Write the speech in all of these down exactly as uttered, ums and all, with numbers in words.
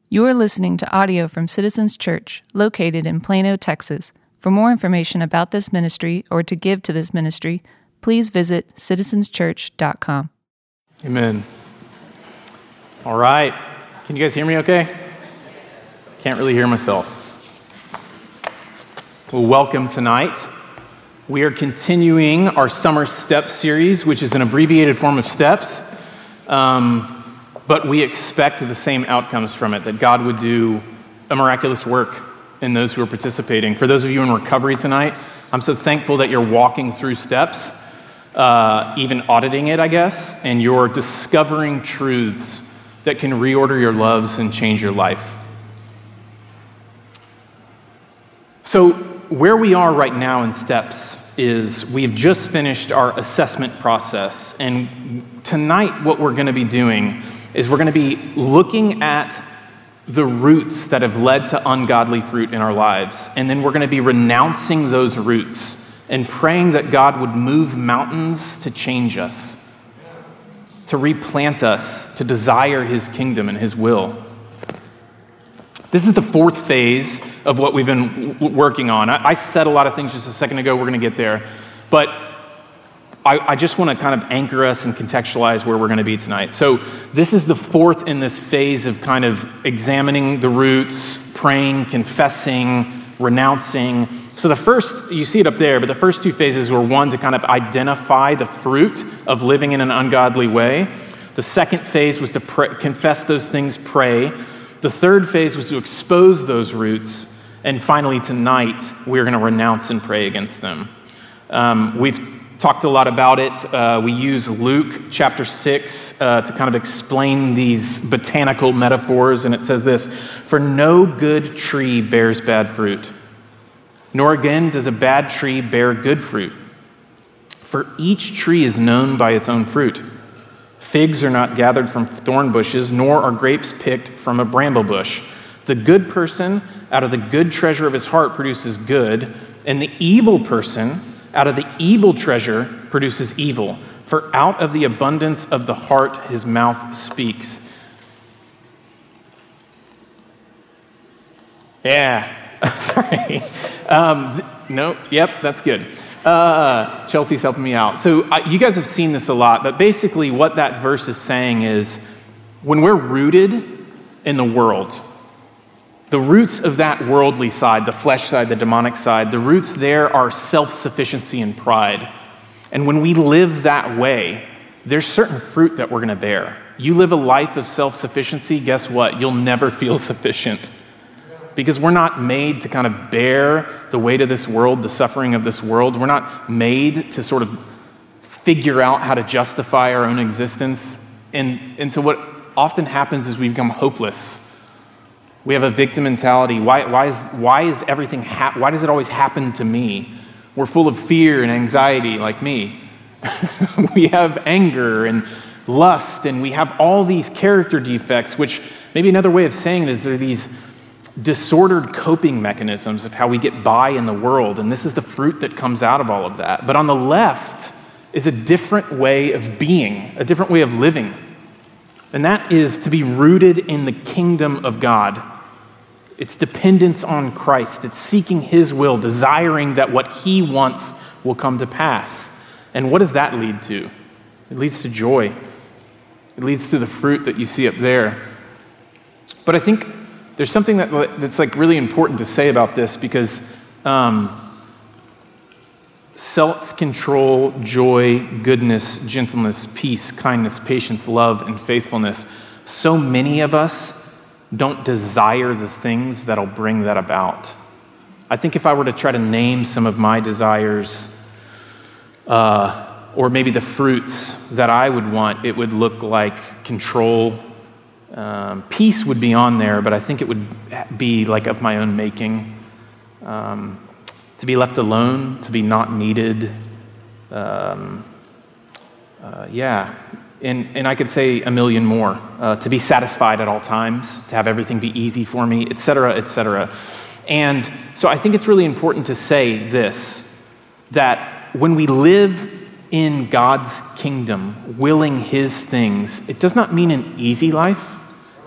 You are listening to audio from Citizens Church, located in Plano, Texas. For more information about this ministry or to give to this ministry, please visit citizens church dot com. Amen. All right. Can you guys hear me okay? Can't really hear myself. Well, welcome tonight. We are continuing our Summer Steps series, which is an abbreviated form of steps. Um, but we expect the same outcomes from it, that God would do a miraculous work in those who are participating. For those of you in recovery tonight, I'm so thankful that you're walking through steps, uh, even auditing it, I guess, and you're discovering truths that can reorder your loves and change your life. So where we are right now in steps is we've just finished our assessment process, and tonight what we're going to be doing is we're going to be looking at the roots that have led to ungodly fruit in our lives, and then we're going to be renouncing those roots and praying that God would move mountains to change us, to replant us, to desire his kingdom and his will. This is the fourth phase of what we've been w- working on. I, I said a lot of things just a second ago, we're going to get there, but I, I just want to kind of anchor us and contextualize where we're going to be tonight. So this is the fourth in this phase of kind of examining the roots, praying, confessing, renouncing. So the first, you see it up there, but the first two phases were one, to kind of identify the fruit of living in an ungodly way. The second phase was to pray, confess those things, pray. The third phase was to expose those roots. And finally, tonight, we're going to renounce and pray against them. Um, we've talked a lot about it. Uh, we use Luke chapter six uh, to kind of explain these botanical metaphors, and it says this: "For no good tree bears bad fruit, nor again does a bad tree bear good fruit. For each tree is known by its own fruit. Figs are not gathered from thorn bushes, nor are grapes picked from a bramble bush. The good person out of the good treasure of his heart produces good, and the evil person out of the evil treasure produces evil. For out of the abundance of the heart his mouth speaks." Yeah, sorry. Um, th- no, yep, that's good. Uh, Chelsea's helping me out. So uh, you guys have seen this a lot, but basically what that verse is saying is when we're rooted in the world, the roots of that worldly side, the flesh side, the demonic side, the roots there are self-sufficiency and pride. And when we live that way, there's certain fruit that we're going to bear. You live a life of self-sufficiency, guess what? You'll never feel sufficient. Because we're not made to kind of bear the weight of this world, the suffering of this world. We're not made to sort of figure out how to justify our own existence. And, and so what often happens is we become hopeless. We have a victim mentality. Why, why, is, why is everything, ha- why does it always happen to me? We're full of fear and anxiety like me. We have anger and lust, and we have all these character defects, which maybe another way of saying it is there are these disordered coping mechanisms of how we get by in the world, and this is the fruit that comes out of all of that. But on the left is a different way of being, a different way of living, and that is to be rooted in the kingdom of God. It's dependence on Christ. It's seeking his will, desiring that what he wants will come to pass. And what does that lead to? It leads to joy. It leads to the fruit that you see up there. But I think there's something that, that's like really important to say about this, because um, self-control, joy, goodness, gentleness, peace, kindness, patience, love, and faithfulness, so many of us don't desire the things that'll bring that about. I think if I were to try to name some of my desires, uh, or maybe the fruits that I would want, it would look like control. Um, peace would be on there, but I think it would be like of my own making. Um, to be left alone, to be not needed. Um, uh, yeah. And, and I could say a million more. Uh, to be satisfied at all times, to have everything be easy for me, et cetera, et cetera. And so I think it's really important to say this, that when we live in God's kingdom, willing his things, it does not mean an easy life.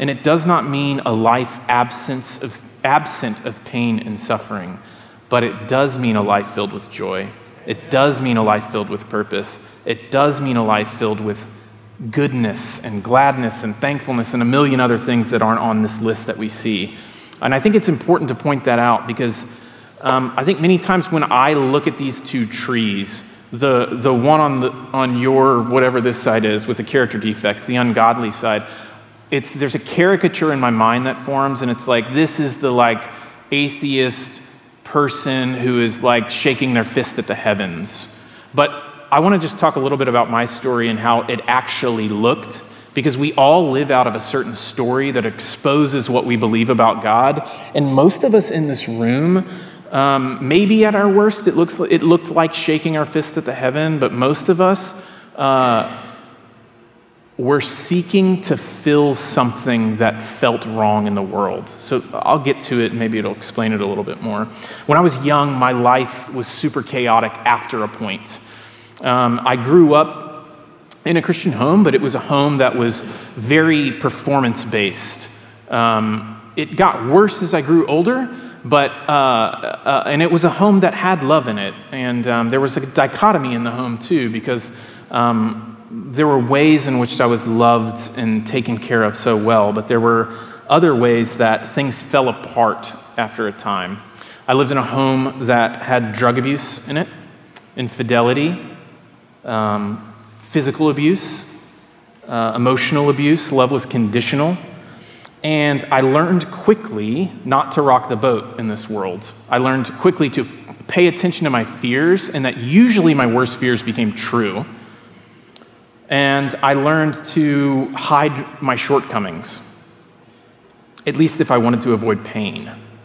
and it does not mean a life absence of, absent of pain and suffering, but it does mean a life filled with joy. It does mean a life filled with purpose. It does mean a life filled with goodness and gladness and thankfulness and a million other things that aren't on this list that we see. And I think it's important to point that out because um, I think many times when I look at these two trees, the the one on the on your whatever this side is with the character defects, the ungodly side, it's there's a caricature in my mind that forms, and it's like this is the like atheist person who is like shaking their fist at the heavens. But I want to just talk a little bit about my story and how it actually looked, because we all live out of a certain story that exposes what we believe about God. And most of us in this room, um, maybe at our worst, it looks it looked like shaking our fist at the heaven, but most of us uh, were seeking to fill something that felt wrong in the world. So I'll get to it, and maybe it'll explain it a little bit more. When I was young, my life was super chaotic after a point. Um, I grew up in a Christian home, but it was a home that was very performance-based. Um, it got worse as I grew older, but uh, uh, and it was a home that had love in it. And um, there was a dichotomy in the home too, because um, there were ways in which I was loved and taken care of so well, but there were other ways that things fell apart after a time. I lived in a home that had drug abuse in it, infidelity, Um, physical abuse, uh, emotional abuse. Love was conditional. And I learned quickly not to rock the boat in this world. I learned quickly to pay attention to my fears, and that usually my worst fears became true. And I learned to hide my shortcomings, at least if I wanted to avoid pain.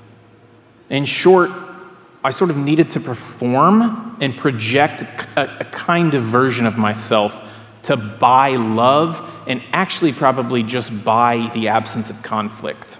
In short, I sort of needed to perform and project a, a kind of version of myself to buy love and actually probably just buy the absence of conflict.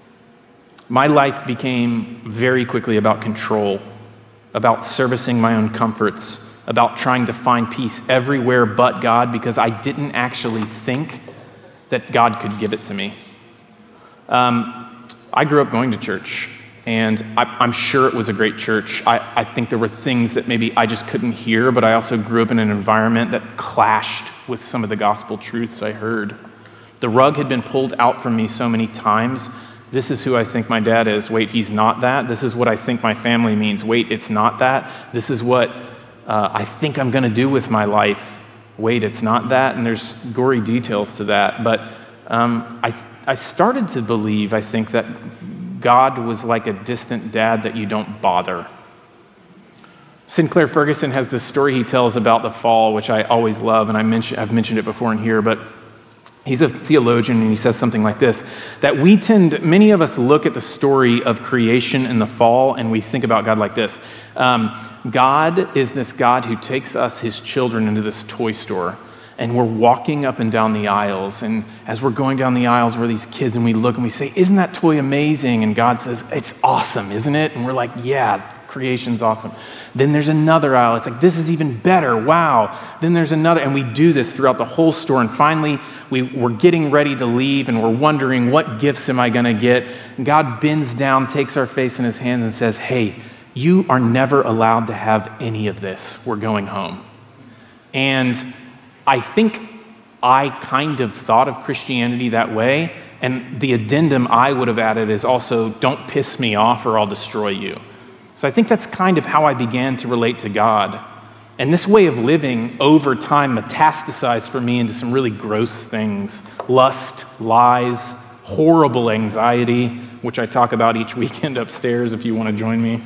My life became very quickly about control, about servicing my own comforts, about trying to find peace everywhere but God, because I didn't actually think that God could give it to me. Um, I grew up going to church. And I, I'm sure it was a great church. I, I think there were things that maybe I just couldn't hear, but I also grew up in an environment that clashed with some of the gospel truths I heard. The rug had been pulled out from me so many times. This is who I think my dad is. Wait, he's not that. This is what I think my family means. Wait, it's not that. This is what uh, I think I'm going to do with my life. Wait, it's not that. And there's gory details to that. But um, I, I started to believe, I think, that God was like a distant dad that you don't bother. Sinclair Ferguson has this story he tells about the fall, which I always love, and I mention, I've mentioned it before in here, but he's a theologian, and he says something like this, that we tend, many of us look at the story of creation and the fall, and we think about God like this. Um, God is this God who takes us, his children, into this toy store, and we're walking up and down the aisles, and as we're going down the aisles, we're these kids, and we look and we say, isn't that toy amazing? And God says, it's awesome, isn't it? And we're like, yeah, creation's awesome. Then there's another aisle. It's like, this is even better. Wow. Then there's another, and we do this throughout the whole store, and finally, we, we're getting ready to leave, and we're wondering, what gifts am I going to get? And God bends down, takes our face in his hands, and says, hey, you are never allowed to have any of this. We're going home. And I think I kind of thought of Christianity that way, and the addendum I would have added is also, don't piss me off or I'll destroy you. So I think that's kind of how I began to relate to God. And this way of living over time metastasized for me into some really gross things. Lust, lies, horrible anxiety, which I talk about each weekend upstairs if you want to join me.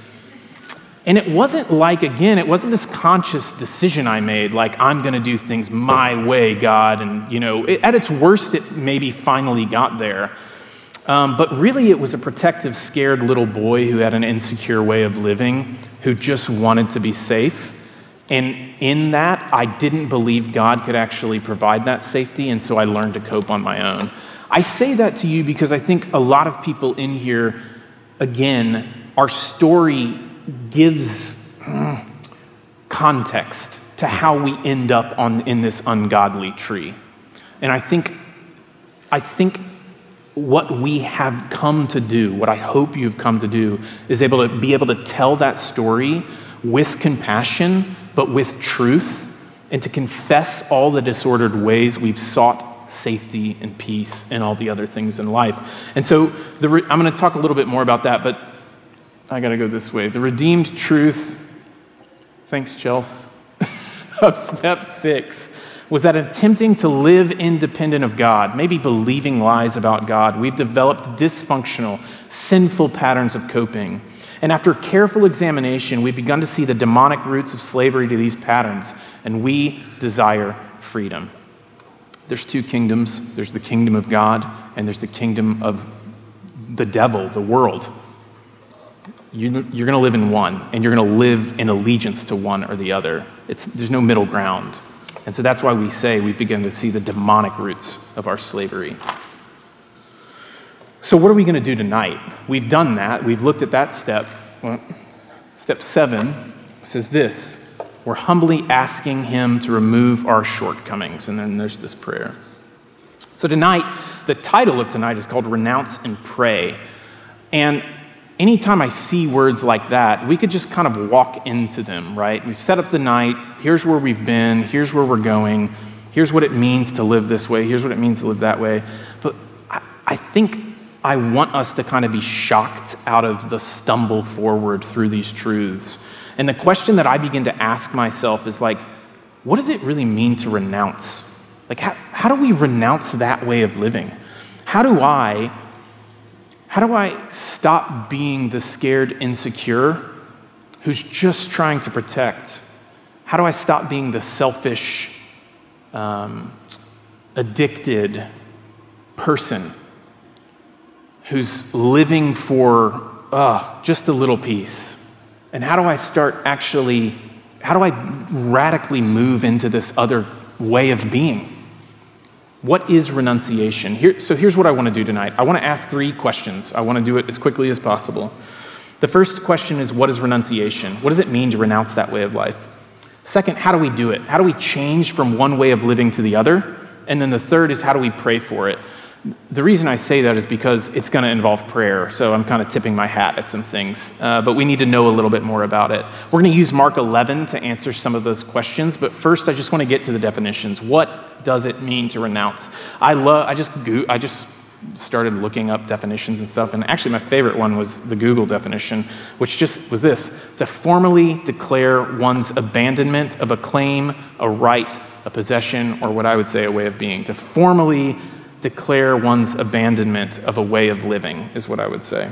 And it wasn't like, again, it wasn't this conscious decision I made, like, I'm going to do things my way, God. And, you know, it, at its worst, it maybe finally got there. Um, but really, it was a protective, scared little boy who had an insecure way of living, who just wanted to be safe. And in that, I didn't believe God could actually provide that safety, and so I learned to cope on my own. I say that to you because I think a lot of people in here, again, our story gives mm, context to how we end up on in this ungodly tree. And I think, I think what we have come to do, what I hope you've come to do, is able to be able to tell that story with compassion, but with truth, and to confess all the disordered ways we've sought safety and peace and all the other things in life. And so the re- I'm going to talk a little bit more about that, but I got to go this way. The redeemed truth, thanks, Chelsea, of step six was that attempting to live independent of God, maybe believing lies about God, we've developed dysfunctional, sinful patterns of coping. And after careful examination, we've begun to see the demonic roots of slavery to these patterns, and we desire freedom. There's two kingdoms. There's the kingdom of God, and there's the kingdom of the devil, the world. You, you're going to live in one, and you're going to live in allegiance to one or the other. It's, there's no middle ground. And so that's why we say we've begun to see the demonic roots of our slavery. So what are we going to do tonight? We've done that. We've looked at that step. Well, step seven says this. We're humbly asking him to remove our shortcomings. And then there's this prayer. So tonight, the title of tonight is called Renounce and Pray. And anytime I see words like that, we could just kind of walk into them, right? We've set up the night. Here's where we've been. Here's where we're going. Here's what it means to live this way. Here's what it means to live that way. But I, I think I want us to kind of be shocked out of the stumble forward through these truths. And the question that I begin to ask myself is like, what does it really mean to renounce? Like, how, how do we renounce that way of living? How do I, how do I stop being the scared insecure who's just trying to protect? How do I stop being the selfish, um, addicted person who's living for uh, just a little piece? And how do I start actually, how do I radically move into this other way of being? What is renunciation? Here, so here's what I want to do tonight. I want to ask three questions. I want to do it as quickly as possible. The first question is, what is renunciation? What does it mean to renounce that way of life? Second, how do we do it? How do we change from one way of living to the other? And then the third is, how do we pray for it? The reason I say that is because it's going to involve prayer, so I'm kind of tipping my hat at some things, uh, but we need to know a little bit more about it. We're going to use Mark eleven to answer some of those questions, but first I just want to get to the definitions. What does it mean to renounce? I love. I just go- I just started looking up definitions and stuff, and actually my favorite one was the Google definition, which just was this: to formally declare one's abandonment of a claim, a right, a possession, or what I would say a way of being. To formally declare one's abandonment of a way of living is what I would say.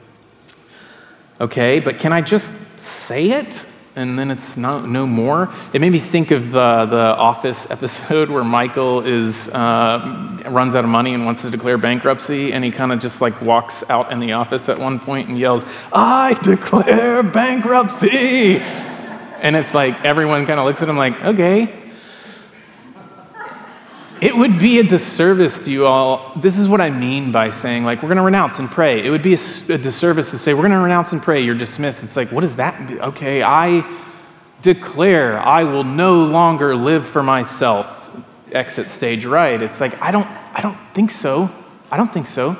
Okay, but can I just say it and then it's no, no more? It made me think of uh, the Office episode where Michael is uh, runs out of money and wants to declare bankruptcy, and he kind of just like walks out in the office at one point and yells, "I declare bankruptcy!" And it's like everyone kind of looks at him like, okay. It would be a disservice to you all. This is what I mean by saying, like, we're going to renounce and pray. It would be a, a disservice to say, we're going to renounce and pray. You're dismissed. It's like, what does that mean? Okay, I declare I will no longer live for myself. Exit stage right. It's like, I don't, I don't think so. I don't think so.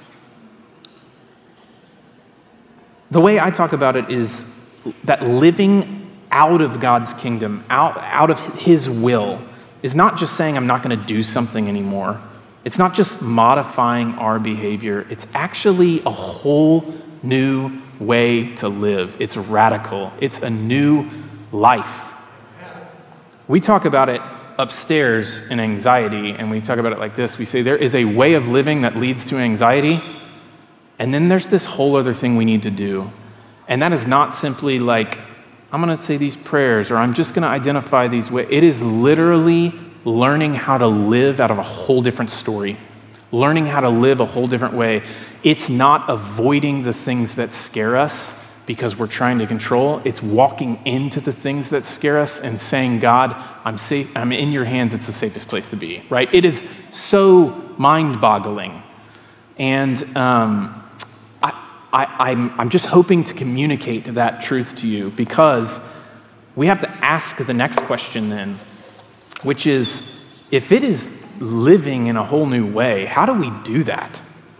The way I talk about it is that living out of God's kingdom, out, out of his will, is not just saying I'm not going to do something anymore. It's not just modifying our behavior. It's actually a whole new way to live. It's radical. It's a new life. We talk about it upstairs in anxiety, and we talk about it like this. We say there is a way of living that leads to anxiety, and then there's this whole other thing we need to do. And that is not simply like, I'm going to say these prayers, or I'm just going to identify these ways. It is literally learning how to live out of a whole different story, learning how to live a whole different way. It's not avoiding the things that scare us because we're trying to control. It's walking into the things that scare us and saying, God, I'm safe. I'm in your hands. It's the safest place to be, right? It is so mind-boggling. And um, I, I'm, I'm just hoping to communicate that truth to you, because we have to ask the next question then, which is, if it is living in a whole new way, how do we do that?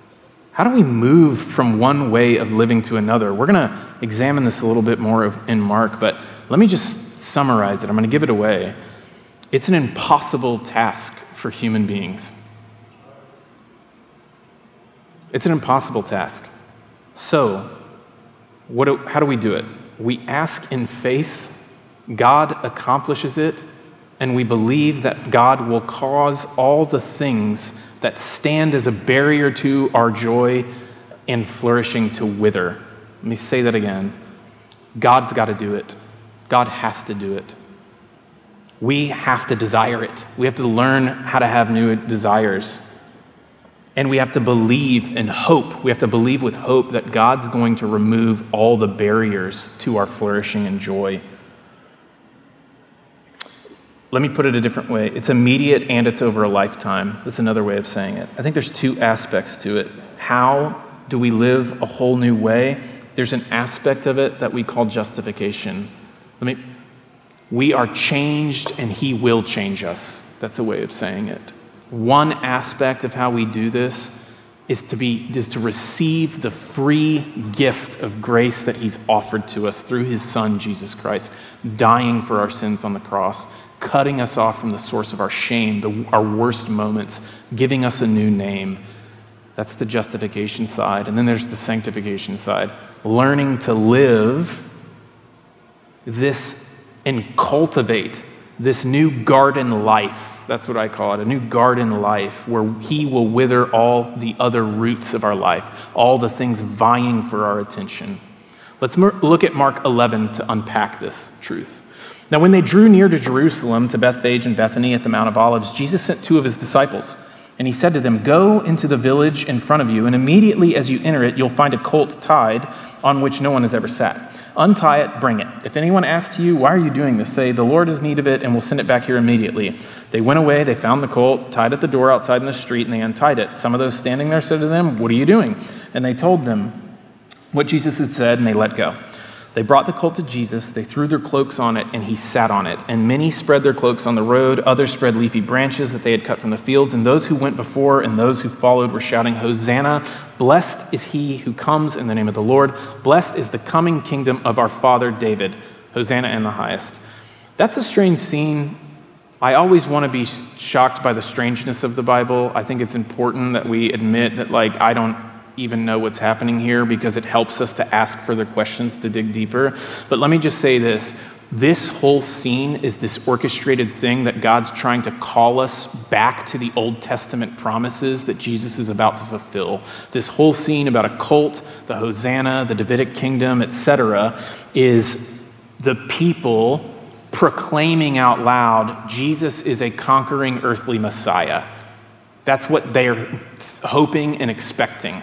How do we move from one way of living to another? We're going to examine this a little bit more of, in Mark, but let me just summarize it. I'm going to give it away. It's an impossible task for human beings. It's an impossible task. So, what do, how do we do it? We ask in faith, God accomplishes it, and we believe that God will cause all the things that stand as a barrier to our joy and flourishing to wither. Let me say that again. God's got to do it. God has to do it. We have to desire it. We have to learn how to have new desires. And we have to believe and hope. We have to believe with hope that God's going to remove all the barriers to our flourishing and joy. Let me put it a different way. It's immediate and it's over a lifetime. That's another way of saying it. I think there's two aspects to it. How do we live a whole new way? There's an aspect of it that we call justification. Let me, we are changed and he will change us. That's a way of saying it. One aspect of how we do this is to be is to receive the free gift of grace that he's offered to us through his son, Jesus Christ, dying for our sins on the cross, cutting us off from the source of our shame, the, our worst moments, giving us a new name. That's the justification side. And then there's the sanctification side. Learning to live this and cultivate this new garden life. That's what I call it, a new garden life where he will wither all the other roots of our life, all the things vying for our attention. Let's look at Mark eleven to unpack this truth. Now, when they drew near to Jerusalem, to Bethphage and Bethany at the Mount of Olives, Jesus sent two of his disciples, and he said to them, "Go into the village in front of you, and immediately as you enter it, you'll find a colt tied on which no one has ever sat. Untie it, bring it. If anyone asks you, 'Why are you doing this?' say, 'The Lord has need of it, and we'll send it back here immediately.'" They went away, they found the colt, tied at the door outside in the street, and they untied it. Some of those standing there said to them, "What are you doing?" And they told them what Jesus had said, and they let go. They brought the colt to Jesus, they threw their cloaks on it, and he sat on it. And many spread their cloaks on the road, others spread leafy branches that they had cut from the fields, and those who went before and those who followed were shouting, "Hosanna, blessed is he who comes in the name of the Lord. Blessed is the coming kingdom of our father David. Hosanna in the highest." That's a strange scene. I always want to be shocked by the strangeness of the Bible. I think it's important that we admit that, like, I don't even know what's happening here because it helps us to ask further questions, to dig deeper. But let me just say this. This whole scene is this orchestrated thing that God's trying to call us back to the Old Testament promises that Jesus is about to fulfill. This whole scene about a colt, the Hosanna, the Davidic kingdom, et cetera, is the people proclaiming out loud, Jesus is a conquering earthly Messiah. That's what they're hoping and expecting.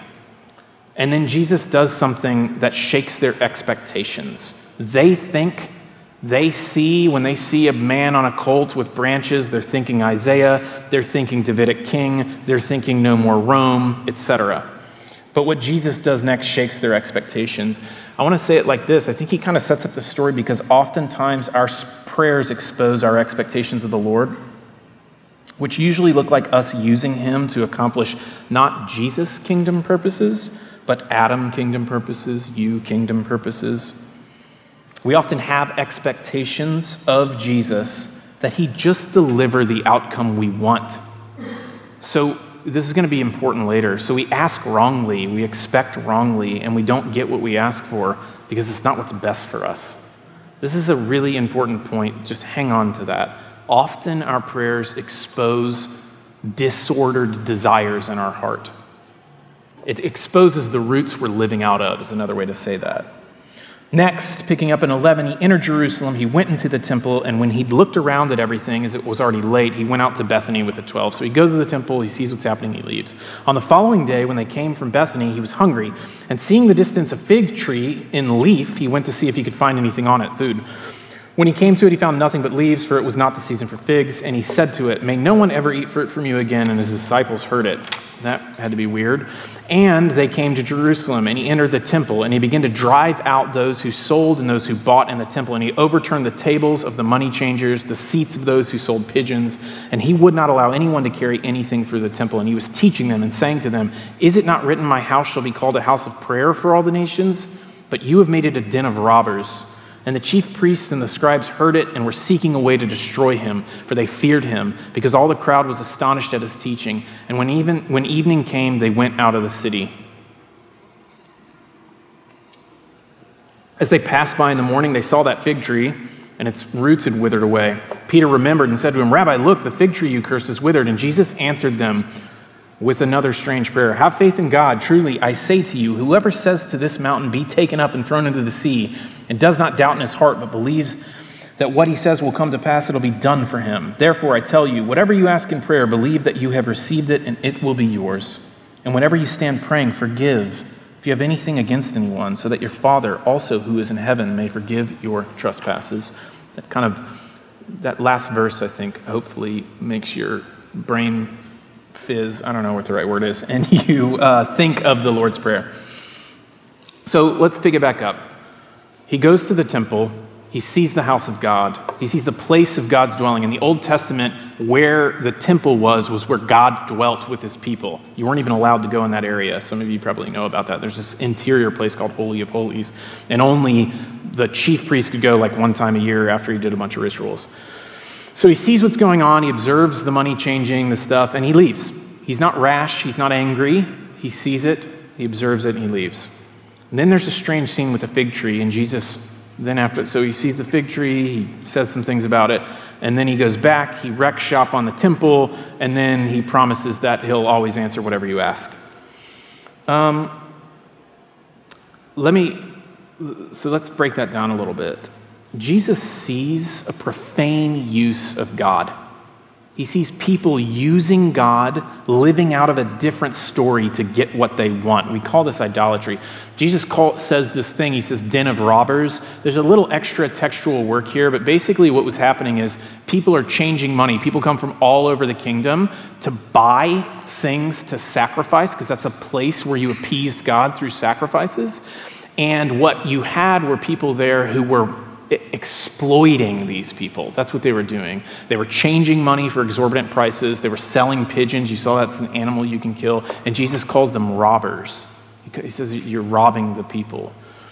And then Jesus does something that shakes their expectations. They think, they see, when they see a man on a colt with branches, they're thinking Isaiah, they're thinking Davidic king, they're thinking no more Rome, et cetera. But what Jesus does next shakes their expectations. I want to say it like this. I think he kind of sets up the story because oftentimes our prayers expose our expectations of the Lord, which usually look like us using him to accomplish not Jesus' kingdom purposes, but Adam kingdom purposes, you kingdom purposes. We often have expectations of Jesus that he just deliver the outcome we want. So this is going to be important later. So we ask wrongly, we expect wrongly, and we don't get what we ask for because it's not what's best for us. This is a really important point. Just hang on to that. Often our prayers expose disordered desires in our heart. It exposes the roots we're living out of, is another way to say that. Next, picking up in eleven, he entered Jerusalem, he went into the temple, and when he looked around at everything, as it was already late, he went out to Bethany with the twelve. So he goes to the temple, he sees what's happening, he leaves. On the following day, when they came from Bethany, he was hungry, and seeing the distance a fig tree in leaf, he went to see if he could find anything on it, food. When he came to it, he found nothing but leaves, for it was not the season for figs. And he said to it, may no one ever eat fruit from you again. And his disciples heard it. That had to be weird. And they came to Jerusalem, and he entered the temple, and he began to drive out those who sold and those who bought in the temple. And he overturned the tables of the money changers, the seats of those who sold pigeons. And he would not allow anyone to carry anything through the temple. And he was teaching them and saying to them, is it not written, my house shall be called a house of prayer for all the nations? But you have made it a den of robbers. And the chief priests and the scribes heard it and were seeking a way to destroy him, for they feared him, because all the crowd was astonished at his teaching. And when even when evening came, they went out of the city. As they passed by in the morning, they saw that fig tree, and its roots had withered away. Peter remembered and said to him, Rabbi, look, the fig tree you cursed is withered. And Jesus answered them with another strange prayer. Have faith in God. Truly, I say to you, whoever says to this mountain, be taken up and thrown into the sea, and does not doubt in his heart, but believes that what he says will come to pass, it'll be done for him. Therefore, I tell you, whatever you ask in prayer, believe that you have received it, and it will be yours. And whenever you stand praying, forgive if you have anything against anyone, so that your Father also who is in heaven may forgive your trespasses. That kind of, that last verse, I think, hopefully makes your brain fizz, I don't know what the right word is, and you uh, think of the Lord's Prayer. So let's pick it back up. He goes to the temple, he sees the house of God, he sees the place of God's dwelling. In the Old Testament, where the temple was, was where God dwelt with his people. You weren't even allowed to go in that area. Some of you probably know about that. There's this interior place called Holy of Holies, and only the chief priest could go like one time a year after he did a bunch of rituals. So he sees what's going on, he observes the money changing, the stuff, and he leaves. He's not rash, he's not angry, he sees it, he observes it, and he leaves. And then there's a strange scene with the fig tree, and Jesus, then after, so he sees the fig tree, he says some things about it, and then he goes back, he wrecks shop on the temple, and then he promises that he'll always answer whatever you ask. Um, let me, so let's break that down a little bit. Jesus sees a profane use of God. He sees people using God, living out of a different story to get what they want. We call this idolatry. Jesus call, says this thing, he says, den of robbers. There's a little extra textual work here, but basically what was happening is people are changing money. People come from all over the kingdom to buy things to sacrifice, because that's a place where you appeased God through sacrifices. And what you had were people there who were exploiting these people. That's what they were doing. They were changing money for exorbitant prices. They were selling pigeons. You saw that's an animal you can kill. And Jesus calls them robbers. He says, you're robbing the people.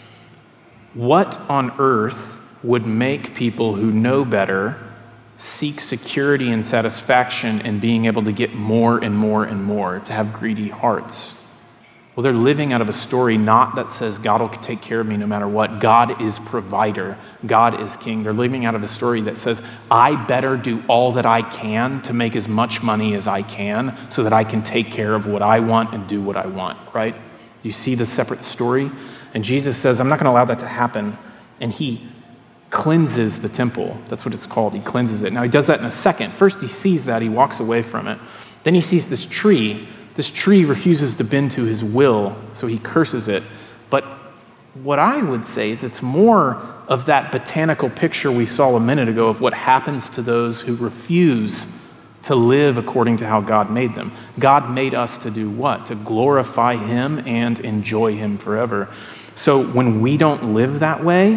What on earth would make people who know better seek security and satisfaction in being able to get more and more and more, to have greedy hearts? Well, they're living out of a story not that says God will take care of me no matter what. God is provider. God is king. They're living out of a story that says, I better do all that I can to make as much money as I can so that I can take care of what I want and do what I want, right? You see the separate story? And Jesus says, I'm not going to allow that to happen. And he cleanses the temple. That's what it's called. He cleanses it. Now, he does that in a second. First, he sees that. He walks away from it. Then he sees this tree. This tree refuses to bend to his will, so he curses it. But what I would say is it's more of that botanical picture we saw a minute ago of what happens to those who refuse to live according to how God made them. God made us to do what? To glorify him and enjoy him forever. So when we don't live that way,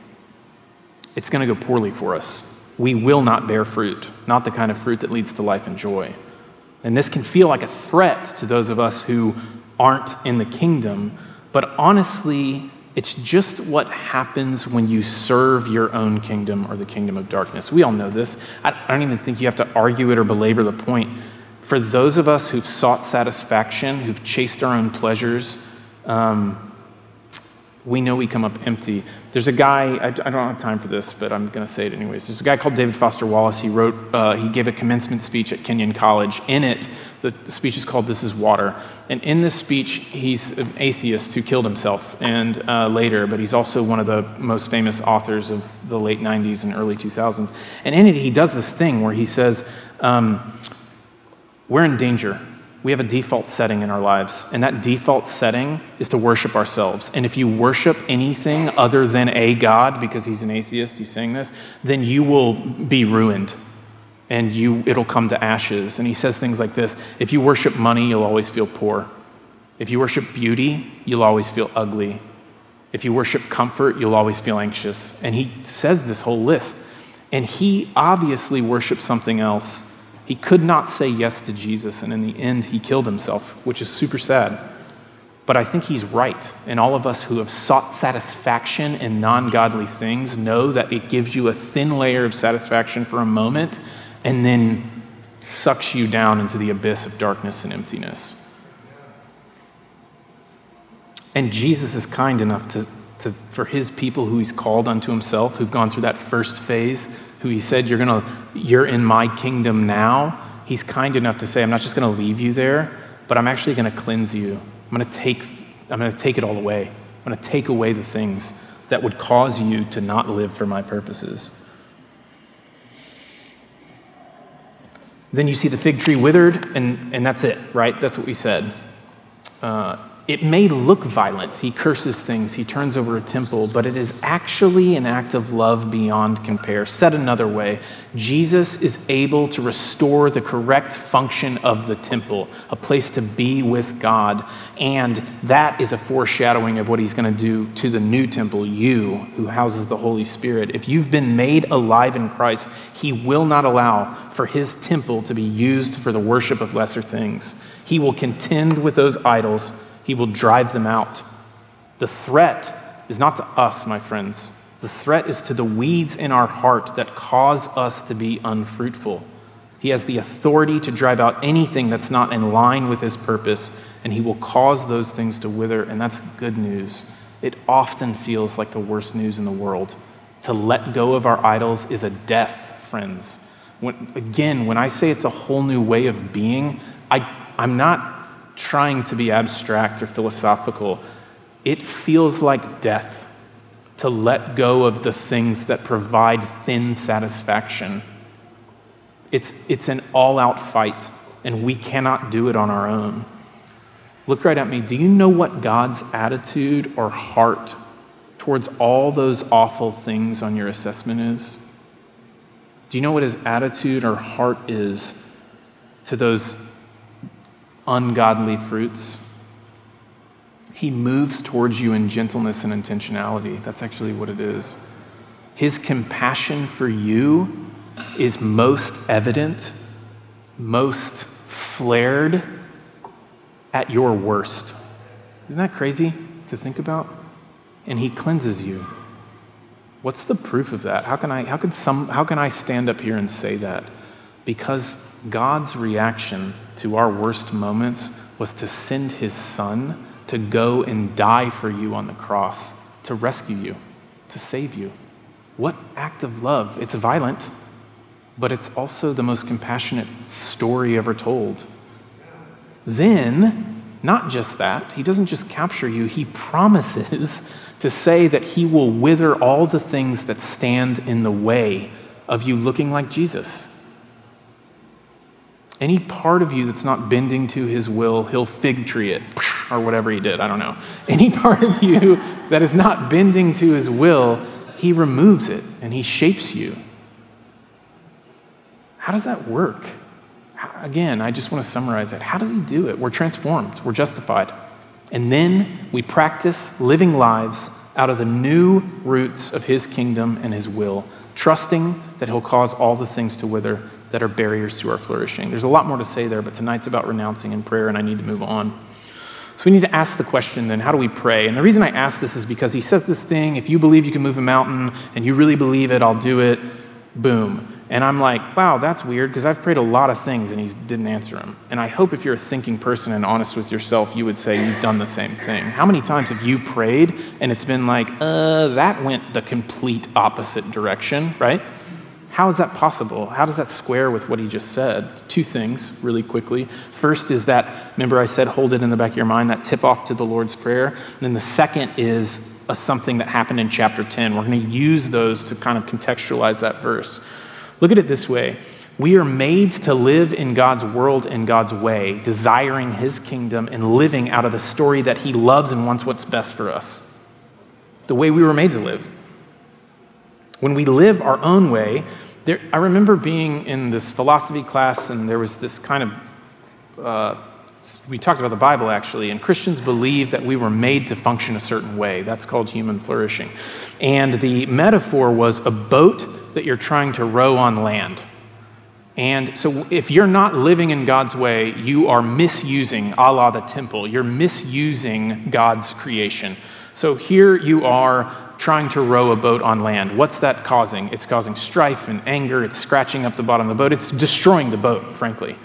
it's going to go poorly for us. We will not bear fruit, not the kind of fruit that leads to life and joy. And this can feel like a threat to those of us who aren't in the kingdom, but honestly, it's just what happens when you serve your own kingdom or the kingdom of darkness. We all know this. I don't even think you have to argue it or belabor the point. For those of us who've sought satisfaction, who've chased our own pleasures, um, we know we come up empty. There's a guy, I, I don't have time for this, but I'm going to say it anyways. There's a guy called David Foster Wallace. He wrote, uh, he gave a commencement speech at Kenyon College. In it, the, the speech is called This is Water. And in this speech, he's an atheist who killed himself and uh, later, but he's also one of the most famous authors of the late nineties and early two thousands. And in it, he does this thing where he says, um, we're in danger. we have a default setting in our lives, and that default setting is to worship ourselves. And if you worship anything other than a God, because he's an atheist, he's saying this, then you will be ruined, and you it'll come to ashes. And he says things like this: if you worship money, you'll always feel poor. If you worship beauty, you'll always feel ugly. If you worship comfort, you'll always feel anxious. And he says this whole list. And he obviously worshipped something else. He could not say yes to Jesus, and in the end, he killed himself, which is super sad. But I think he's right. And all of us who have sought satisfaction in non-godly things know that it gives you a thin layer of satisfaction for a moment and then sucks you down into the abyss of darkness and emptiness. And Jesus is kind enough to, to, for his people who he's called unto himself, who've gone through that first phase, who he said, you're gonna, you're in my kingdom now. He's kind enough to say, I'm not just gonna leave you there, but I'm actually gonna cleanse you. I'm gonna take, I'm gonna take it all away. I'm gonna take away the things that would cause you to not live for my purposes. Then you see the fig tree withered, and, and that's it, right? That's what we said. Uh, It may look violent. He curses things. He turns over a temple, but it is actually an act of love beyond compare. Said another way, Jesus is able to restore the correct function of the temple, a place to be with God. And that is a foreshadowing of what he's going to do to the new temple, you, who houses the Holy Spirit. If you've been made alive in Christ, he will not allow for his temple to be used for the worship of lesser things. He will contend with those idols. He will drive them out. The threat is not to us, my friends. The threat is to the weeds in our heart that cause us to be unfruitful. He has the authority to drive out anything that's not in line with his purpose, and he will cause those things to wither, and that's good news. It often feels like the worst news in the world. To let go of our idols is a death, friends. When, again, when I say it's a whole new way of being, I, I'm not trying to be abstract or philosophical. It feels like death to let go of the things that provide thin satisfaction. It's, it's an all-out fight, and we cannot do it on our own. Look right at me. Do you know what God's attitude or heart towards all those awful things on your assessment is? Do you know what his attitude or heart is to those ungodly fruits? He moves towards you in gentleness and intentionality. That's actually what it is. His compassion for you is most evident, most flared at your worst. Isn't that crazy to think about? And he cleanses you. What's the proof of that? How can I, how can some, how can I stand up here and say that? Because God's reaction to our worst moments was to send his son to go and die for you on the cross, to rescue you, to save you. What act of love? It's violent, but it's also the most compassionate story ever told. Then, not just that, he doesn't just capture you, he promises to say that he will wither all the things that stand in the way of you looking like Jesus. Any part of you that's not bending to his will, he'll fig tree it, or whatever he did, I don't know. Any part of you that is not bending to his will, he removes it and he shapes you. How does that work? How, again, I just want to summarize it. How does he do it? We're transformed, we're justified. And then we practice living lives out of the new roots of his kingdom and his will, trusting that he'll cause all the things to wither that are barriers to our flourishing. There's a lot more to say there, but tonight's about renouncing in prayer, and I need to move on. So we need to ask the question then, how do we pray? And the reason I ask this is because he says this thing, if you believe you can move a mountain and you really believe it, I'll do it, boom. And I'm like, wow, that's weird, because I've prayed a lot of things and he didn't answer them. And I hope if you're a thinking person and honest with yourself, you would say you've done the same thing. How many times have you prayed and it's been like, uh, that went the complete opposite direction, right? How is that possible? How does that square with what he just said? Two things really quickly. First is that, remember I said hold it in the back of your mind, that tip off to the Lord's Prayer. And then the second is a, something that happened in chapter ten. We're going to use those to kind of contextualize that verse. Look at it this way. We are made to live in God's world and God's way, desiring his kingdom and living out of the story that he loves and wants what's best for us. The way we were made to live. When we live our own way, there, I remember being in this philosophy class, and there was this kind of, uh, we talked about the Bible actually, and Christians believe that we were made to function a certain way. That's called human flourishing. And the metaphor was a boat that you're trying to row on land. And so if you're not living in God's way, you are misusing, a la the temple, you're misusing God's creation. So here you are trying to row a boat on land. What's that causing? It's causing strife and anger. It's scratching up the bottom of the boat. It's destroying the boat, frankly.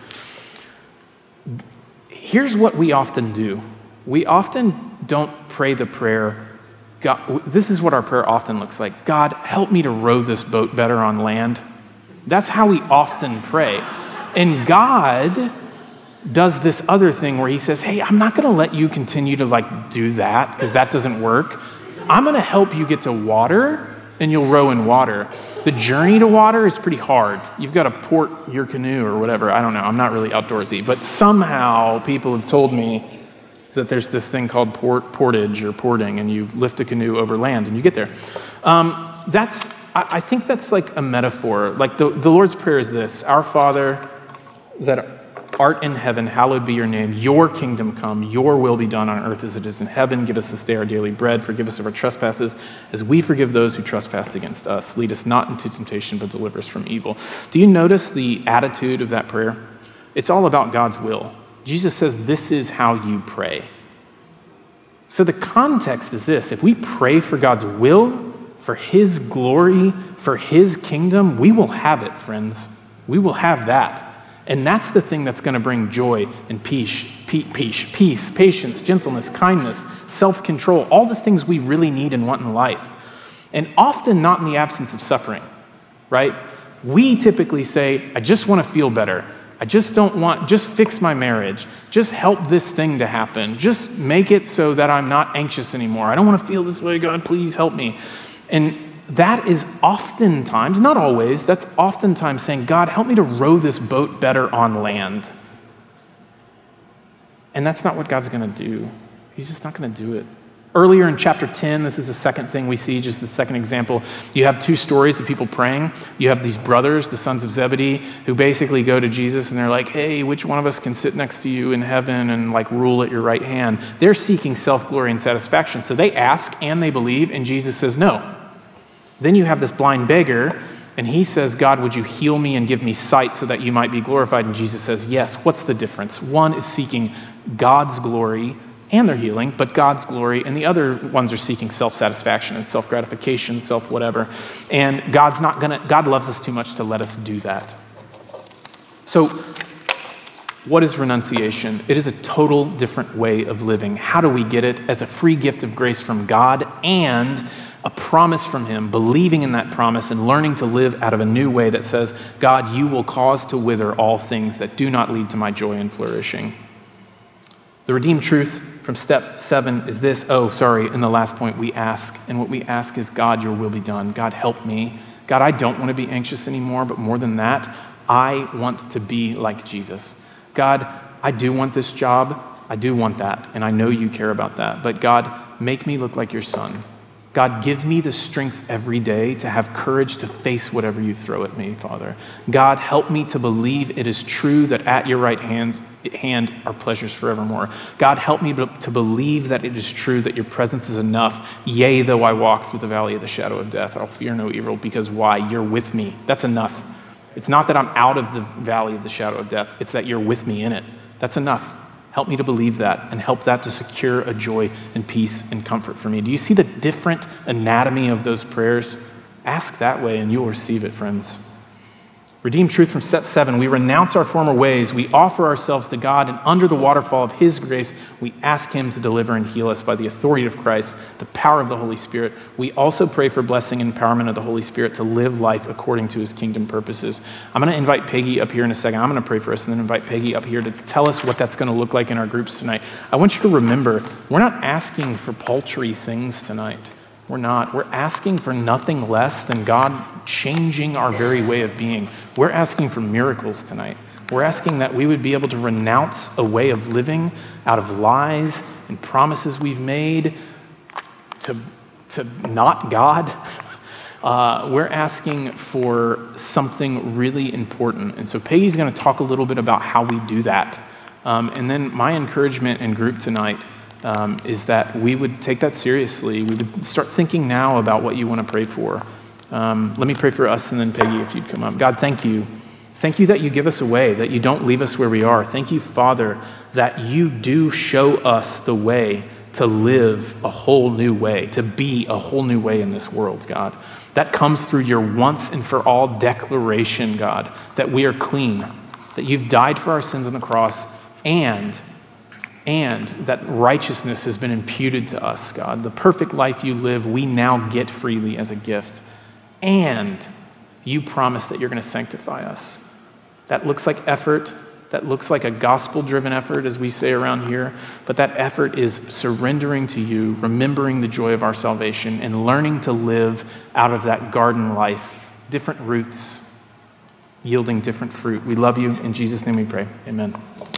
Here's what we often do. We often don't pray the prayer, God, this is what our prayer often looks like. God, help me to row this boat better on land. That's how we often pray. And God does this other thing where he says, hey, I'm not going to let you continue to like do that because that doesn't work. I'm going to help you get to water and you'll row in water. The journey to water is pretty hard. You've got to port your canoe or whatever. I don't know. I'm not really outdoorsy, but somehow people have told me that there's this thing called port, portage or porting, and you lift a canoe over land and you get there. Um, that's, I, I think that's like a metaphor. Like the, the Lord's Prayer is this: Our Father that art in heaven, hallowed be your name. Your kingdom come, your will be done on earth as it is in heaven. Give us this day our daily bread. Forgive us of our trespasses as we forgive those who trespass against us. Lead us not into temptation, but deliver us from evil. Do you notice the attitude of that prayer? It's all about God's will. Jesus says, this is how you pray. So the context is this: if we pray for God's will, for his glory, for his kingdom, we will have it, friends. We will have that. And that's the thing that's going to bring joy and peace, peace, peace, patience, gentleness, kindness, self-control, all the things we really need and want in life. And often not in the absence of suffering, right? We typically say, I just want to feel better. I just don't want, just fix my marriage. Just help this thing to happen. Just make it so that I'm not anxious anymore. I don't want to feel this way. God, please help me. And that is oftentimes, not always, that's oftentimes saying, God, help me to row this boat better on land. And that's not what God's going to do. He's just not going to do it. Earlier in chapter ten, this is the second thing we see, just the second example. You have two stories of people praying. You have these brothers, the sons of Zebedee, who basically go to Jesus and they're like, hey, which one of us can sit next to you in heaven and like rule at your right hand? They're seeking self-glory and satisfaction. So they ask and they believe, and Jesus says no. Then you have this blind beggar, and he says, God, would you heal me and give me sight so that you might be glorified? And Jesus says, yes. What's the difference? One is seeking God's glory and their healing, but God's glory, and the other ones are seeking self-satisfaction and self-gratification, self-whatever. And God's not gonna, God loves us too much to let us do that. So what is renunciation? It is a total different way of living. How do we get it? As a free gift of grace from God and a promise from him, believing in that promise and learning to live out of a new way that says, God, you will cause to wither all things that do not lead to my joy and flourishing. The redeemed truth from step seven is this. Oh, sorry, in the last point, we ask. And what we ask is, God, your will be done. God, help me. God, I don't want to be anxious anymore, but more than that, I want to be like Jesus. God, I do want this job. I do want that, and I know you care about that. But God, make me look like your son. God, give me the strength every day to have courage to face whatever you throw at me, Father. God, help me to believe it is true that at your right hand, hand are pleasures forevermore. God, help me to believe that it is true that your presence is enough. Yea, though I walk through the valley of the shadow of death, I'll fear no evil, because why? You're with me. That's enough. It's not that I'm out of the valley of the shadow of death. It's that you're with me in it. That's enough. Help me to believe that and help that to secure a joy and peace and comfort for me. Do you see the different anatomy of those prayers? Ask that way and you'll receive it, friends. Redeemed truth from step seven. We renounce our former ways. We offer ourselves to God, and under the waterfall of his grace, we ask him to deliver and heal us by the authority of Christ, the power of the Holy Spirit. We also pray for blessing and empowerment of the Holy Spirit to live life according to his kingdom purposes. I'm going to invite Peggy up here in a second. I'm going to pray for us and then invite Peggy up here to tell us what that's going to look like in our groups tonight. I want you to remember, we're not asking for paltry things tonight. We're not. We're asking for nothing less than God changing our very way of being. We're asking for miracles tonight. We're asking that we would be able to renounce a way of living out of lies and promises we've made to, to not God. Uh, we're asking for something really important. And so Peggy's going to talk a little bit about how we do that. Um, and then my encouragement in group tonight um, is that we would take that seriously. We would start thinking now about what you want to pray for. Um, let me pray for us, and then Peggy, if you'd come up. God, thank you. Thank you that you give us a way, that you don't leave us where we are. Thank you, Father, that you do show us the way to live a whole new way, to be a whole new way in this world, God. That comes through your once and for all declaration, God, that we are clean, that you've died for our sins on the cross, and, and that righteousness has been imputed to us, God. The perfect life you live, we now get freely as a gift. And you promise that you're going to sanctify us. That looks like effort. That looks like a gospel-driven effort, as we say around here. But that effort is surrendering to you, remembering the joy of our salvation, and learning to live out of that garden life, different roots, yielding different fruit. We love you. In Jesus' name we pray. Amen.